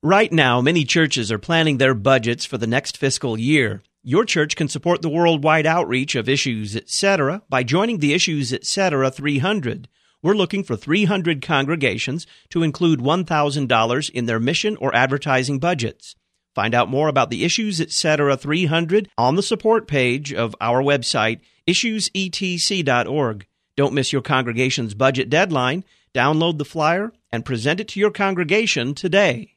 Right now, many churches are planning their budgets for the next fiscal year. Your church can support the worldwide outreach of Issues Etc. by joining the Issues Etc. 300. We're looking for 300 congregations to include $1,000 in their mission or advertising budgets. Find out more about the Issues Etc. 300 on the support page of our website, issuesetc.org. Don't miss your congregation's budget deadline. Download the flyer and present it to your congregation today.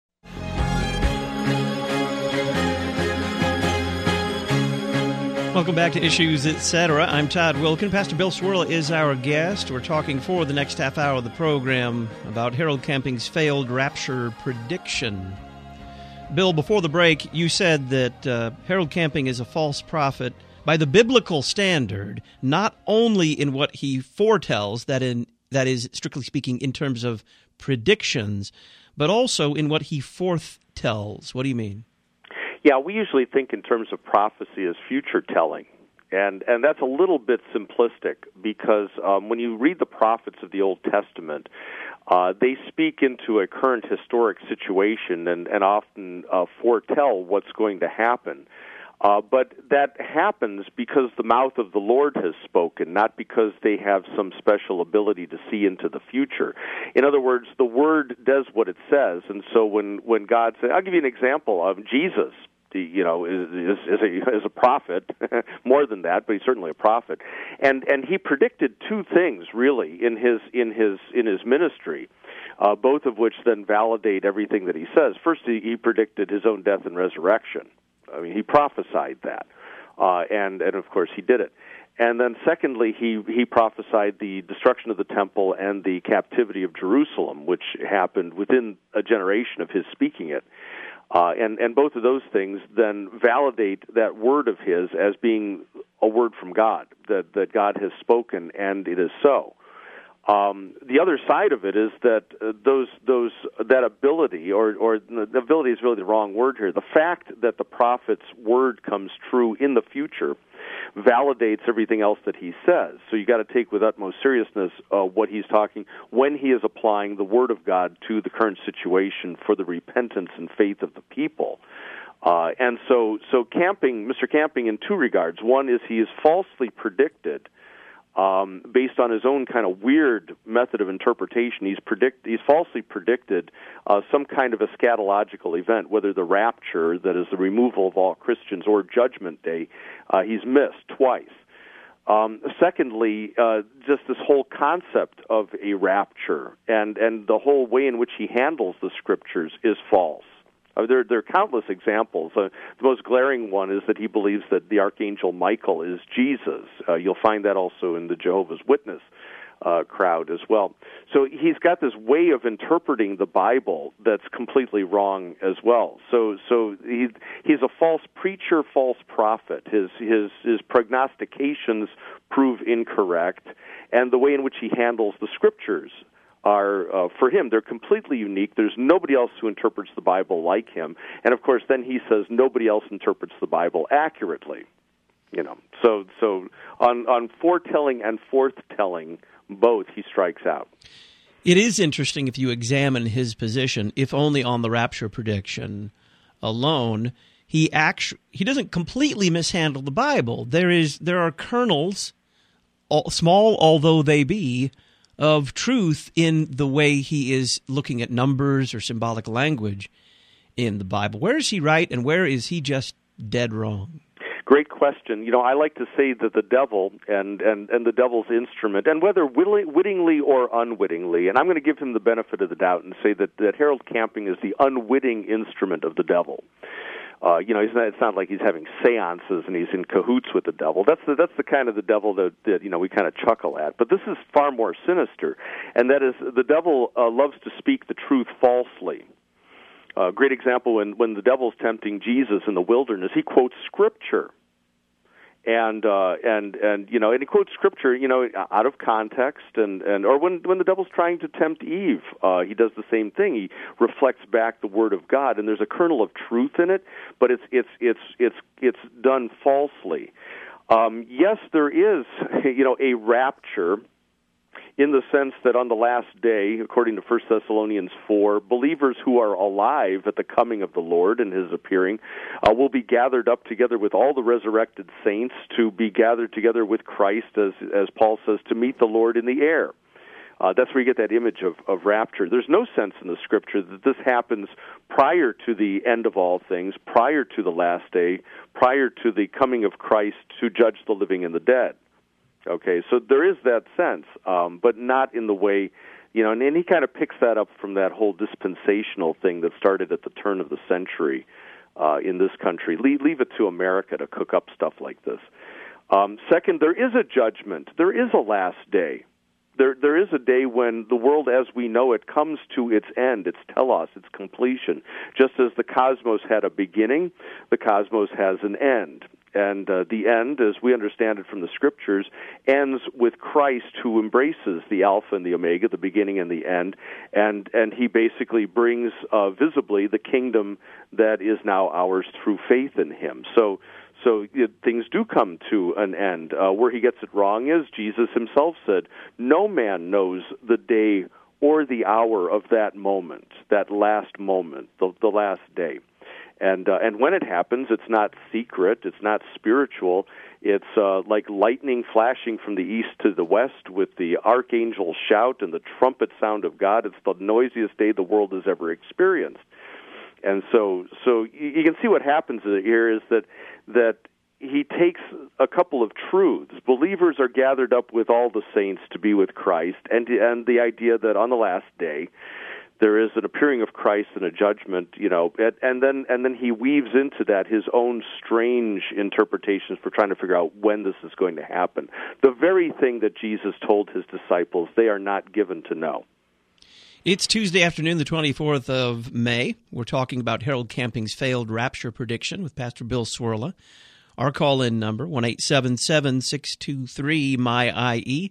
Welcome back to Issues Etc. I'm Todd Wilkin. Pastor Bill Swirl is our guest. We're talking for the next half hour of the program about Harold Camping's failed rapture prediction. Bill, before the break, you said that Harold Camping is a false prophet by the biblical standard, not only in what he foretells, that is, strictly speaking, in terms of predictions, but also in what he forthtells. What do you mean? Yeah, we usually think in terms of prophecy as future telling, and that's a little bit simplistic because when you read the prophets of the Old Testament, they speak into a current historic situation and often foretell what's going to happen. But that happens because the mouth of the Lord has spoken, not because they have some special ability to see into the future. In other words, the Word does what it says, and so when God says, I'll give you an example of Jesus. Is a prophet, more than that, but he's certainly a prophet, and he predicted two things really in his ministry, both of which then validate everything that he says. First, he predicted his own death and resurrection. I mean, he prophesied that, and of course he did it. And then secondly, he prophesied the destruction of the temple and the captivity of Jerusalem, which happened within a generation of his speaking it. And both of those things then validate that word of his as being a word from God, that God has spoken, and it is so. The other side of it is that that ability, or the ability is really the wrong word here. The fact that the prophet's word comes true in the future validates everything else that he says. So you got to take with utmost seriousness what he's talking when he is applying the word of God to the current situation for the repentance and faith of the people. And so Mr. Camping, in two regards. One is he is falsely predicted based on his own kind of weird method of interpretation. He's falsely predicted some kind of eschatological event, whether the rapture, that is the removal of all Christians, or Judgment Day. He's missed twice. Secondly, just this whole concept of a rapture and the whole way in which he handles the Scriptures is false. There are countless examples. The most glaring one is that he believes that the Archangel Michael is Jesus. You'll find that also in the Jehovah's Witness crowd as well. So he's got this way of interpreting the Bible that's completely wrong as well. So he's a false preacher, false prophet. His prognostications prove incorrect, and the way in which he handles the Scriptures are, for him, they're completely unique. There's nobody else who interprets the Bible like him. And, of course, then he says nobody else interprets the Bible accurately. So on foretelling and forthtelling, both, he strikes out. It is interesting if you examine his position, if only on the rapture prediction alone. He doesn't completely mishandle the Bible. There are kernels, small although they be, of truth in the way he is looking at numbers or symbolic language in the Bible. Where is he right and where is he just dead wrong? Great question. I like to say that the devil and the devil's instrument, and whether wittingly or unwittingly, and I'm going to give him the benefit of the doubt and say that Harold Camping is the unwitting instrument of the devil. It's not like he's having seances and he's in cahoots with the devil. That's the kind of the devil that we kind of chuckle at. But this is far more sinister, and that is the devil loves to speak the truth falsely. Great example when the devil's tempting Jesus in the wilderness, he quotes Scripture. And he quotes Scripture, out of context, or when the devil's trying to tempt Eve, he does the same thing. He reflects back the Word of God, and there's a kernel of truth in it, but it's done falsely. Yes, there is, a rapture in the sense that on the last day, according to 1 Thessalonians 4, believers who are alive at the coming of the Lord and His appearing will be gathered up together with all the resurrected saints to be gathered together with Christ, as Paul says, to meet the Lord in the air. That's where you get that image of rapture. There's no sense in the Scripture that this happens prior to the end of all things, prior to the last day, prior to the coming of Christ to judge the living and the dead. Okay, so there is that sense, but not in the way, and he kind of picks that up from that whole dispensational thing that started at the turn of the century in this country. Leave it to America to cook up stuff like this. Second, there is a judgment. There is a last day. There is a day when the world as we know it comes to its end, its telos, its completion. Just as the cosmos had a beginning, the cosmos has an end. And the end, as we understand it from the Scriptures, ends with Christ, who embraces the Alpha and the Omega, the beginning and the end, and he basically brings visibly the kingdom that is now ours through faith in Him. So things do come to an end. Where he gets it wrong is Jesus Himself said, "No man knows the day or the hour of that moment, that last moment, the last day." And when it happens, it's not secret, it's not spiritual, it's like lightning flashing from the east to the west with the archangel shout and the trumpet sound of God. It's the noisiest day the world has ever experienced. And so you can see what happens here is that he takes a couple of truths. Believers are gathered up with all the saints to be with Christ, and the idea that on the last day there is an appearing of Christ and a judgment, and then he weaves into that his own strange interpretations for trying to figure out when this is going to happen. The very thing that Jesus told His disciples they are not given to know. It's Tuesday afternoon, the 24th of May. We're talking about Harold Camping's failed rapture prediction with Pastor Bill Cwirla. Our call-in number, 1-877-623-MY-IE,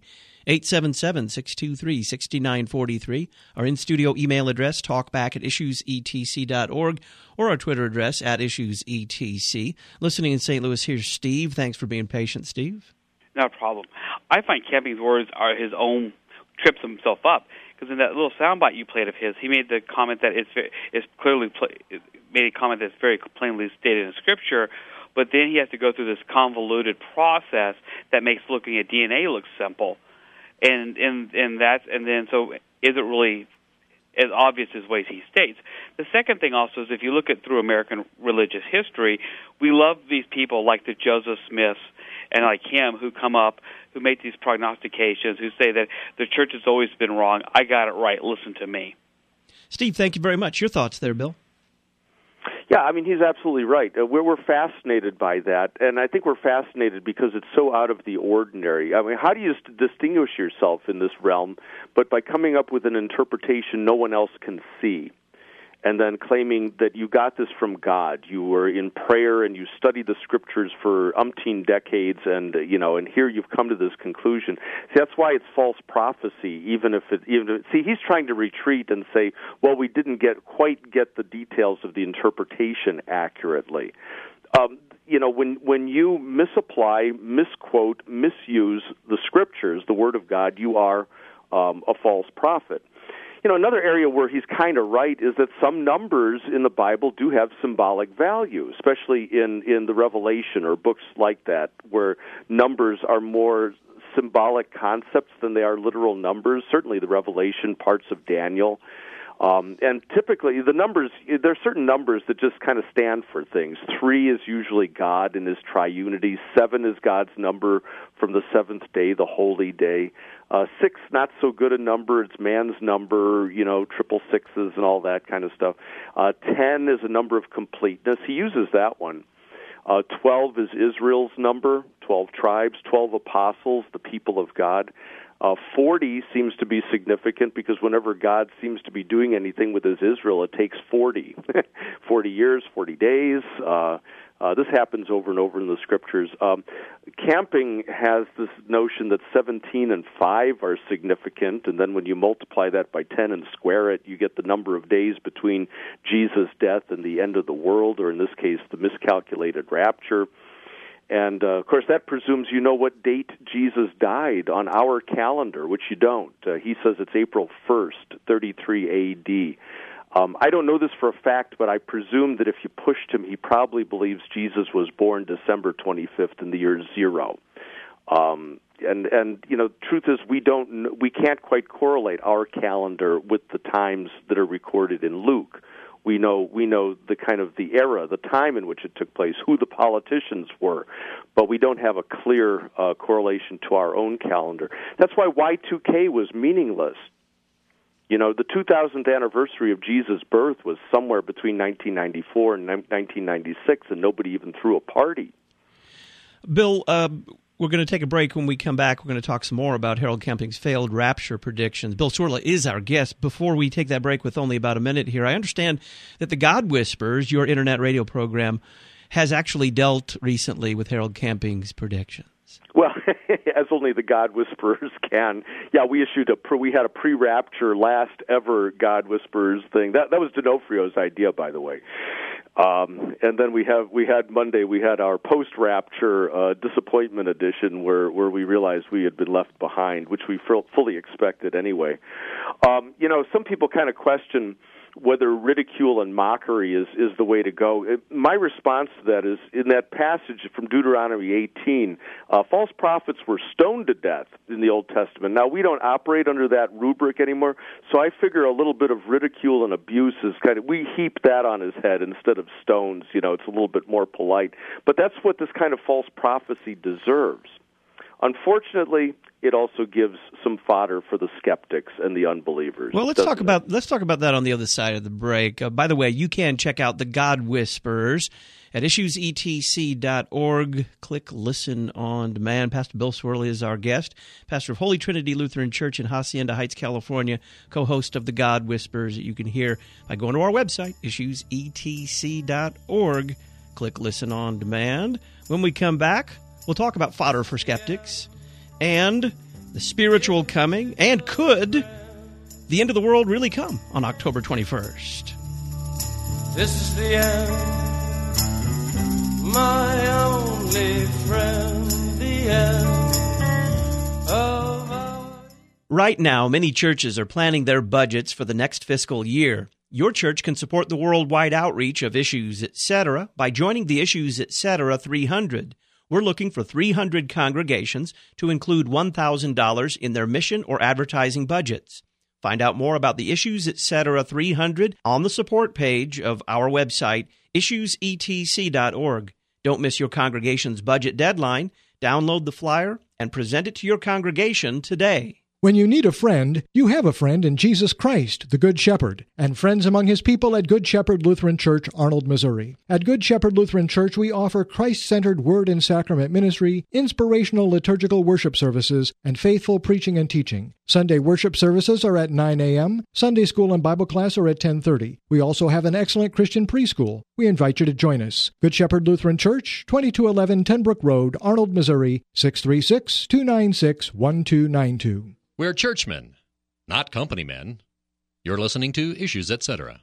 877-623-6943. Our in-studio email address, talkback@issuesetc.org, or our Twitter address, @issuesetc. Listening in St. Louis, here's Steve. Thanks for being patient, Steve. No problem. I find Camping's words are his own, trips himself up. Because in that little soundbite you played of his, he made the comment that made a comment that's very plainly stated in Scripture, but then he has to go through this convoluted process that makes looking at DNA look simple, and so is it really as obvious as ways he states? The second thing also is if you look at through American religious history, we love these people like the Joseph Smiths and like him who come up, who make these prognostications, who say that the church has always been wrong. I got it right. Listen to me. Steve, thank you very much. Your thoughts there, Bill? Yeah, I mean, he's absolutely right. We're fascinated by that, and I think we're fascinated because it's so out of the ordinary. I mean, how do you distinguish yourself in this realm but by coming up with an interpretation no one else can see? And then claiming that you got this from God. You were in prayer and you studied the Scriptures for umpteen decades, and here you've come to this conclusion. See, that's why it's false prophecy. Even if he's trying to retreat and say, well, we didn't quite get the details of the interpretation accurately. When you misapply, misquote, misuse the Scriptures, the Word of God, you are a false prophet. Another area where he's kind of right is that some numbers in the Bible do have symbolic value, especially in the Revelation or books like that, where numbers are more symbolic concepts than they are literal numbers. Certainly the Revelation, parts of Daniel. And typically, there are certain numbers that just kind of stand for things. 3 is usually God in His triunity. 7 is God's number from the seventh day, the holy day. 6, not so good a number. It's man's number, triple sixes and all that kind of stuff. 10 is a number of completeness. He uses that one. 12 is Israel's number, 12 tribes, 12 apostles, the people of God. 40 seems to be significant because whenever God seems to be doing anything with His Israel, it takes 40. 40 years, 40 days. This happens over and over in the Scriptures. Camping has this notion that 17 and 5 are significant, and then when you multiply that by 10 and square it, you get the number of days between Jesus' death and the end of the world, or in this case, the miscalculated rapture. And, of course, that presumes you know what date Jesus died on our calendar, which you don't. He says it's April 1st, 33 A.D. I don't know this for a fact, but I presume that if you pushed him, he probably believes Jesus was born December 25th in the year 0. And truth is we can't quite correlate our calendar with the times that are recorded in Luke. We know the kind of the era, the time in which it took place, who the politicians were, but we don't have a clear correlation to our own calendar. That's why Y2K was meaningless. The 2000th anniversary of Jesus' birth was somewhere between 1994 and 1996, and nobody even threw a party. Bill, we're going to take a break. When we come back, we're going to talk some more about Harold Camping's failed rapture predictions. Bill Cwirla is our guest. Before we take that break with only about a minute here, I understand that the God Whispers, your internet radio program, has actually dealt recently with Harold Camping's predictions. Well, as only the God Whisperers can. Yeah, we had a pre-rapture last ever God Whisperers thing. That was D'Onofrio's idea, by the way. And then we had Monday, we had our post-rapture disappointment edition where we realized we had been left behind, which we fully expected anyway. Some people kind of question whether ridicule and mockery is the way to go. My response to that is, in that passage from Deuteronomy 18, false prophets were stoned to death in the Old Testament. Now, we don't operate under that rubric anymore, so I figure a little bit of ridicule and abuse is we heap that on his head instead of stones. It's a little bit more polite. But that's what this kind of false prophecy deserves. Unfortunately, it also gives some fodder for the skeptics and the unbelievers. Well, let's talk about that on the other side of the break. By the way, you can check out the God Whisperers at issuesetc.org. Click Listen on Demand. Pastor Bill Cwirla is our guest, pastor of Holy Trinity Lutheran Church in Hacienda Heights, California, co-host of the God Whisperers that you can hear by going to our website, issuesetc.org. Click Listen on Demand. When we come back, we'll talk about fodder for skeptics and the spiritual coming, and could the end of the world really come on October 21st? This is the end, my only friend, the end of our... Right now, many churches are planning their budgets for the next fiscal year. Your church can support the worldwide outreach of Issues Etc. by joining the Issues Etc. 300. We're looking for 300 congregations to include $1,000 in their mission or advertising budgets. Find out more about the Issues Etc. 300 on the support page of our website, issuesetc.org. Don't miss your congregation's budget deadline. Download the flyer and present it to your congregation today. When you need a friend, you have a friend in Jesus Christ, the Good Shepherd, and friends among his people at Good Shepherd Lutheran Church, Arnold, Missouri. At Good Shepherd Lutheran Church, we offer Christ-centered word and sacrament ministry, inspirational liturgical worship services, and faithful preaching and teaching. Sunday worship services are at 9 a.m., Sunday school and Bible class are at 10:30. We also have an excellent Christian preschool. We invite you to join us. Good Shepherd Lutheran Church, 2211 Tenbrook Road, Arnold, Missouri, 636-296-1292. We're churchmen, not company men. You're listening to Issues Etc.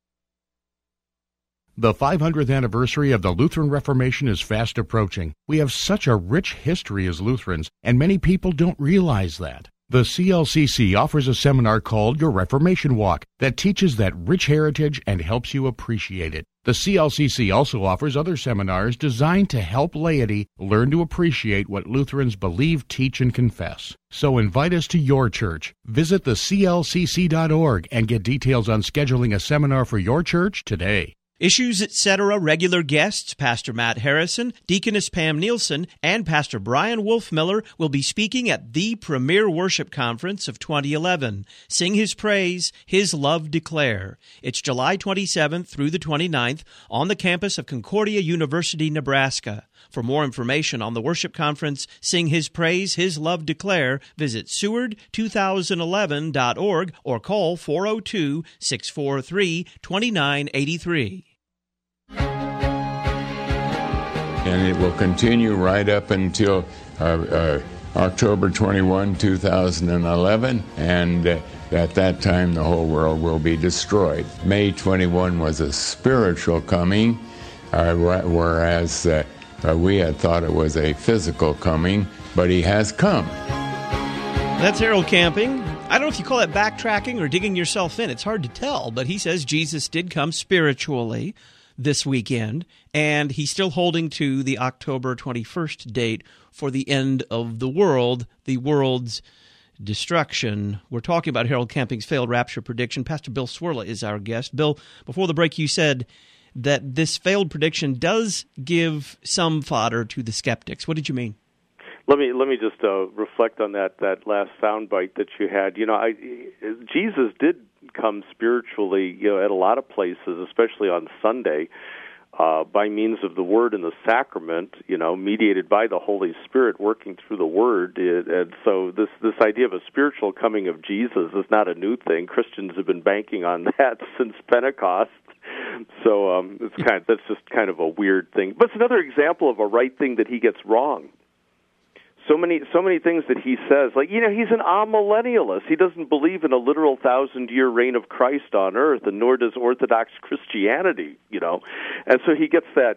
The 500th anniversary of the Lutheran Reformation is fast approaching. We have such a rich history as Lutherans, and many people don't realize that. The CLCC offers a seminar called Your Reformation Walk that teaches that rich heritage and helps you appreciate it. The CLCC also offers other seminars designed to help laity learn to appreciate what Lutherans believe, teach, and confess. So invite us to your church. Visit theclcc.org and get details on scheduling a seminar for your church today. Issues Etc. regular guests, Pastor Matt Harrison, Deaconess Pam Nielsen, and Pastor Brian Wolfmiller will be speaking at the premier worship conference of 2011. Sing His Praise, His Love Declare. It's July 27th through the 29th on the campus of Concordia University, Nebraska. For more information on the worship conference, Sing His Praise, His Love Declare, visit Seward2011.org or call 402-643-2983. And it will continue right up until October 21, 2011, and at that time the whole world will be destroyed. May 21 was a spiritual coming, whereas We had thought it was a physical coming, but he has come. That's Harold Camping. I don't know if you call that backtracking or digging yourself in. It's hard to tell, but he says Jesus did come spiritually this weekend, and he's still holding to the October 21st date for the end of the world's destruction. We're talking about Harold Camping's failed rapture prediction. Pastor Bill Cwirla is our guest. Bill, before the break, you said that this failed prediction does give some fodder to the skeptics. What did you mean? Let me just reflect on that last soundbite that you had. Jesus did come spiritually, at a lot of places, especially on Sunday, by means of the Word and the sacrament, mediated by the Holy Spirit working through the Word. And so this idea of a spiritual coming of Jesus is not a new thing. Christians have been banking on that since Pentecost. So that's just kind of a weird thing. But it's another example of a right thing that he gets wrong. So many things that he says, like, he's an amillennialist. He doesn't believe in a literal 1,000-year reign of Christ on earth, and nor does Orthodox Christianity, And so he gets that.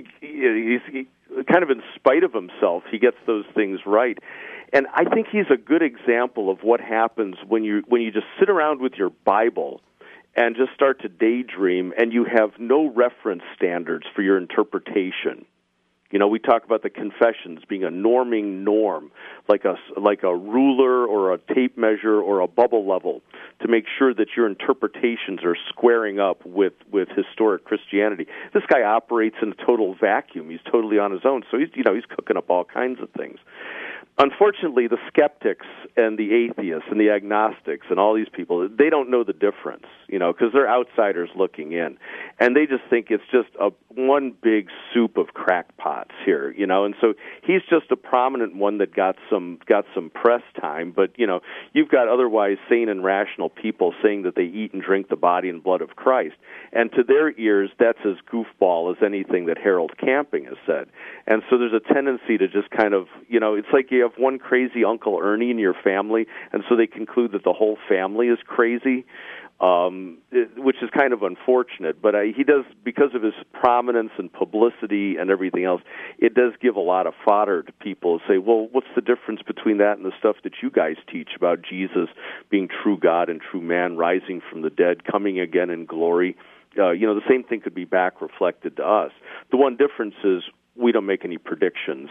He's kind of in spite of himself, he gets those things right. And I think he's a good example of what happens when you just sit around with your Bible and just start to daydream, and you have no reference standards for your interpretation. We talk about the confessions being a norming norm, like a ruler or a tape measure or a bubble level, to make sure that your interpretations are squaring up with historic Christianity. This guy operates in a total vacuum. He's totally on his own, so he's cooking up all kinds of things. Unfortunately, the skeptics and the atheists and the agnostics and all these people, they don't know the difference, because they're outsiders looking in. And they just think it's just one big soup of crackpots here, And so he's just a prominent one that got some press time. But, you've got otherwise sane and rational people saying that they eat and drink the body and blood of Christ. And to their ears, that's as goofball as anything that Harold Camping has said. And so there's a tendency to just kind of, it's like you have one crazy Uncle Ernie in your family, and so they conclude that the whole family is crazy, which is kind of unfortunate. But he does, because of his prominence and publicity and everything else, it does give a lot of fodder to people to say, well, what's the difference between that and the stuff that you guys teach about Jesus being true God and true man, rising from the dead, coming again in glory? The same thing could be back reflected to us. The one difference is we don't make any predictions.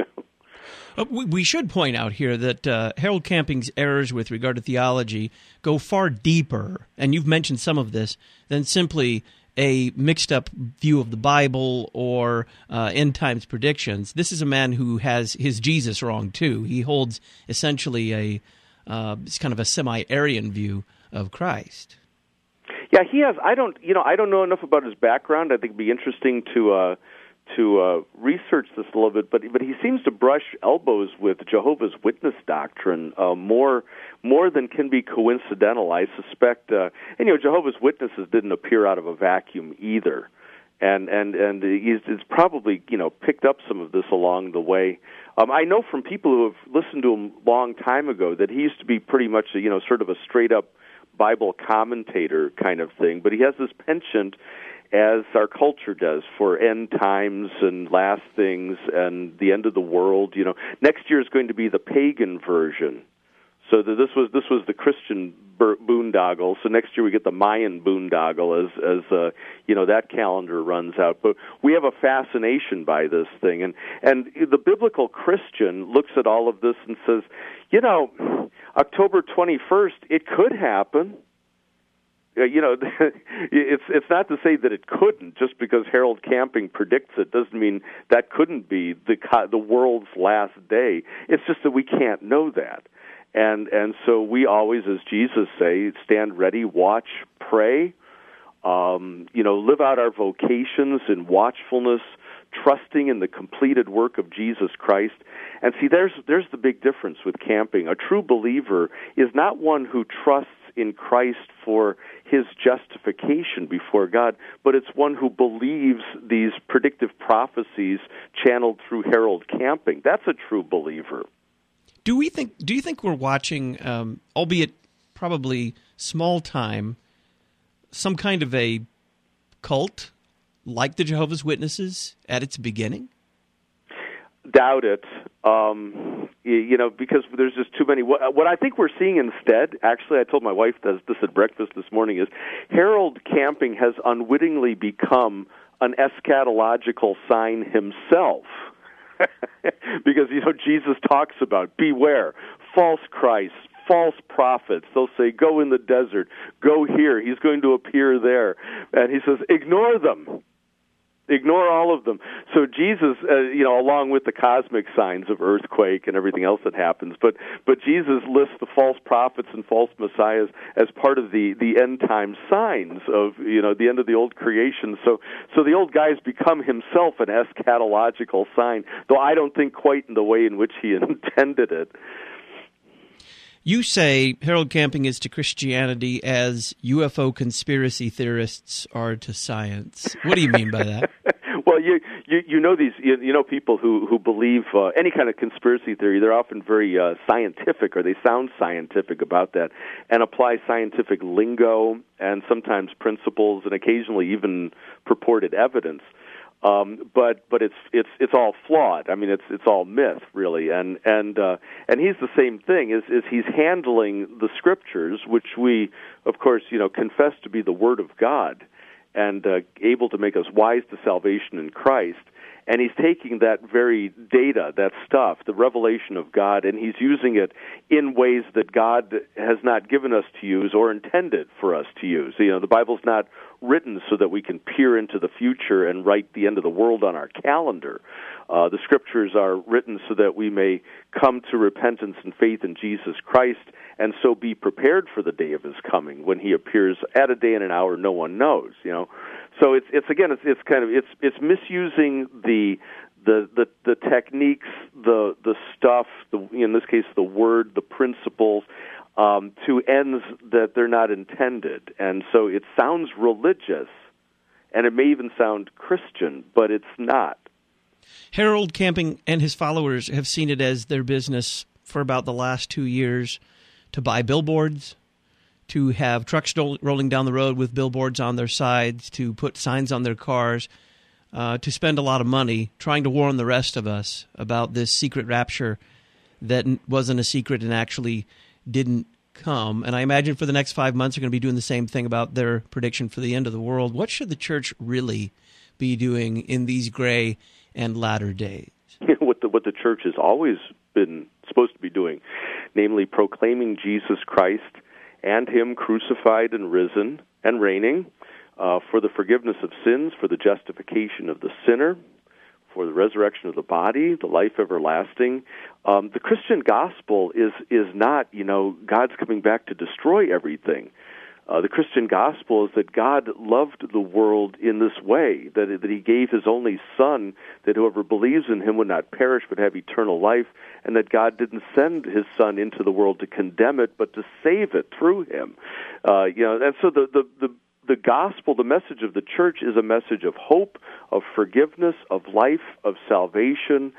We should point out here that Harold Camping's errors with regard to theology go far deeper, and you've mentioned some of this, than simply a mixed-up view of the Bible or end times predictions. This is a man who has his Jesus wrong, too. He holds essentially it's kind of a semi-Aryan view of Christ. Yeah, he has. I don't know enough about his background. I think it'd be interesting to research this a little bit, but he seems to brush elbows with Jehovah's Witness doctrine more than can be coincidental. I suspect, Jehovah's Witnesses didn't appear out of a vacuum either, and he's probably picked up some of this along the way. I know from people who have listened to him a long time ago that he used to be pretty much sort of a straight up Bible commentator kind of thing, but he has this penchant, as our culture does, for end times and last things and the end of the world. Next year is going to be the pagan version. So this was the Christian boondoggle. So next year we get the Mayan boondoggle as that calendar runs out. But we have a fascination by this thing, and the biblical Christian looks at all of this and says, October 21st, it could happen. It's not to say that it couldn't. Just because Harold Camping predicts it doesn't mean that couldn't be the world's last day. It's just that we can't know that. And so we always, as Jesus say, stand ready, watch, pray, live out our vocations in watchfulness, trusting in the completed work of Jesus Christ. And see, there's the big difference with Camping. A true believer is not one who trusts in Christ for his justification before God, but it's one who believes these predictive prophecies channeled through Harold Camping. That's a true believer. Do you think we're watching, albeit probably small time, some kind of a cult like the Jehovah's Witnesses at its beginning? doubt it, because there's just too many. What I think we're seeing instead, actually, I told my wife this at breakfast this morning, is Harold Camping has unwittingly become an eschatological sign himself. Because, Jesus talks about, beware, false Christs, false prophets. They'll say, go in the desert, go here, he's going to appear there. And he says, ignore them. Ignore all of them. So Jesus, along with the cosmic signs of earthquake and everything else that happens, but Jesus lists the false prophets and false messiahs as part of the end time signs of the end of the old creation. So the old guy's become himself an eschatological sign, though I don't think quite in the way in which he intended it. You say Harold Camping is to Christianity as UFO conspiracy theorists are to science. What do you mean by that? Well, people who believe any kind of conspiracy theory. They're often very scientific, or they sound scientific about that, and apply scientific lingo and sometimes principles, and occasionally even purported evidence. But it's all flawed. I mean, it's all myth, really. And he's the same thing. Is he's handling the scriptures, which we, of course, confess to be the Word of God, and able to make us wise to salvation in Christ. And he's taking that very data, that stuff, the revelation of God, and he's using it in ways that God has not given us to use or intended for us to use. The Bible's not written so that we can peer into the future and write the end of the world on our calendar. The Scriptures are written so that we may come to repentance and faith in Jesus Christ, and so be prepared for the day of His coming when He appears at a day and an hour no one knows. So it's misusing the techniques, the stuff, in this case the word, the principles, to ends that they're not intended. And so it sounds religious, and it may even sound Christian, but it's not. Harold Camping and his followers have seen it as their business for about the last 2 years to buy billboards, to have trucks rolling down the road with billboards on their sides, to put signs on their cars, to spend a lot of money trying to warn the rest of us about this secret rapture that wasn't a secret and actually didn't come. And I imagine for the next 5 months they're going to be doing the same thing about their prediction for the end of the world. What should the church really be doing in these gray and latter days? What the church has always been supposed to be doing, namely proclaiming Jesus Christ and Him crucified and risen and reigning for the forgiveness of sins, for the justification of the sinner, for the resurrection of the body, the life everlasting. The Christian gospel is not, God's coming back to destroy everything. The Christian gospel is that God loved the world in this way, that He gave His only Son, that whoever believes in Him would not perish but have eternal life, and that God didn't send His Son into the world to condemn it, but to save it through Him. And so the gospel, the message of the church, is a message of hope, of forgiveness, of life, of salvation,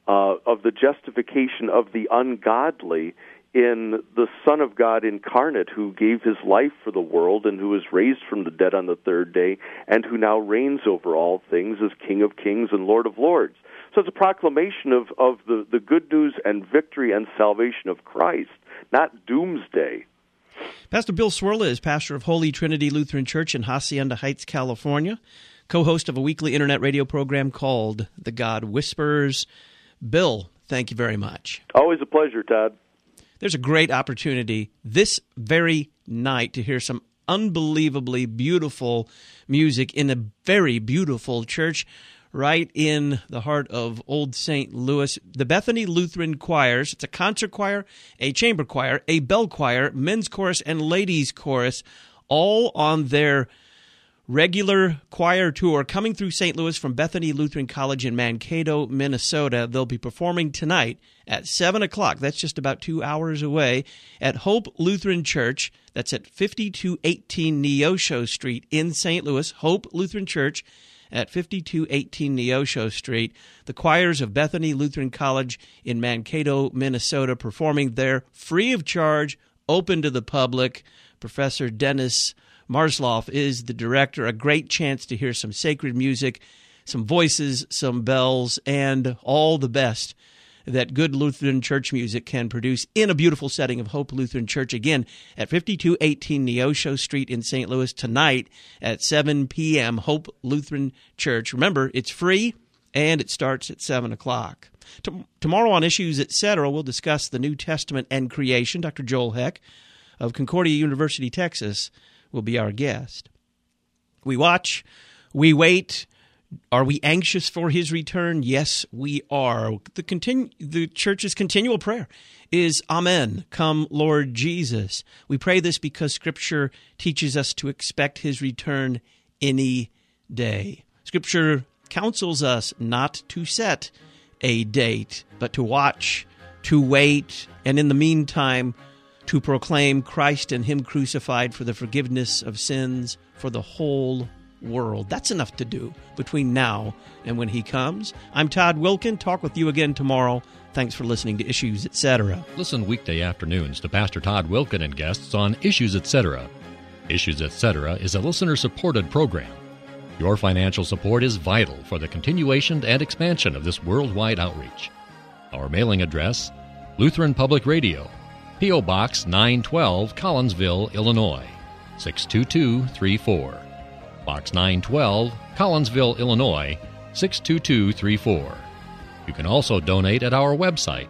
of the justification of the ungodly in the Son of God incarnate, who gave His life for the world and who was raised from the dead on the third day, and who now reigns over all things as King of kings and Lord of lords. So it's a proclamation of the good news and victory and salvation of Christ, not doomsday. Pastor Bill Cwirla is pastor of Holy Trinity Lutheran Church in Hacienda Heights, California, co-host of a weekly internet radio program called The God Whisperers. Bill, thank you very much. Always a pleasure, Todd. There's a great opportunity this very night to hear some unbelievably beautiful music in a very beautiful church right in the heart of Old St. Louis. The Bethany Lutheran Choirs. It's a concert choir, a chamber choir, a bell choir, men's chorus, and ladies' chorus, all on their regular choir tour coming through St. Louis from Bethany Lutheran College in Mankato, Minnesota. They'll be performing tonight at 7 o'clock. That's just about 2 hours away at Hope Lutheran Church. That's at 5218 Neosho Street in St. Louis. Hope Lutheran Church at 5218 Neosho Street. The choirs of Bethany Lutheran College in Mankato, Minnesota, performing there free of charge, open to the public. Professor Dennis Marsloff is the director. A great chance to hear some sacred music, some voices, some bells, and all the best that good Lutheran church music can produce in a beautiful setting of Hope Lutheran Church, again, at 5218 Neosho Street in St. Louis tonight at 7 p.m., Hope Lutheran Church. Remember, it's free, and it starts at 7 o'clock. Tomorrow on Issues, Etc., we'll discuss the New Testament and creation. Dr. Joel Heck of Concordia University, Texas, will be our guest. We watch, we wait. Are we anxious for his return? Yes, we are. The church's continual prayer is, Amen, come Lord Jesus. We pray this because Scripture teaches us to expect his return any day. Scripture counsels us not to set a date, but to watch, to wait, and in the meantime, to proclaim Christ and him crucified for the forgiveness of sins for the whole world. That's enough to do between now and when he comes. I'm Todd Wilkin. Talk with you again tomorrow. Thanks for listening to Issues, Etc. Listen weekday afternoons to Pastor Todd Wilkin and guests on Issues, Etc. Issues, Etc. is a listener-supported program. Your financial support is vital for the continuation and expansion of this worldwide outreach. Our mailing address, Lutheran Public Radio, P.O. Box 912, Collinsville, Illinois, 62234. Box 912, Collinsville, Illinois, 62234. You can also donate at our website,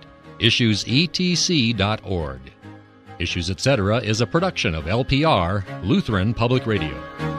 issuesetc.org. Issues, Etc. is a production of LPR, Lutheran Public Radio.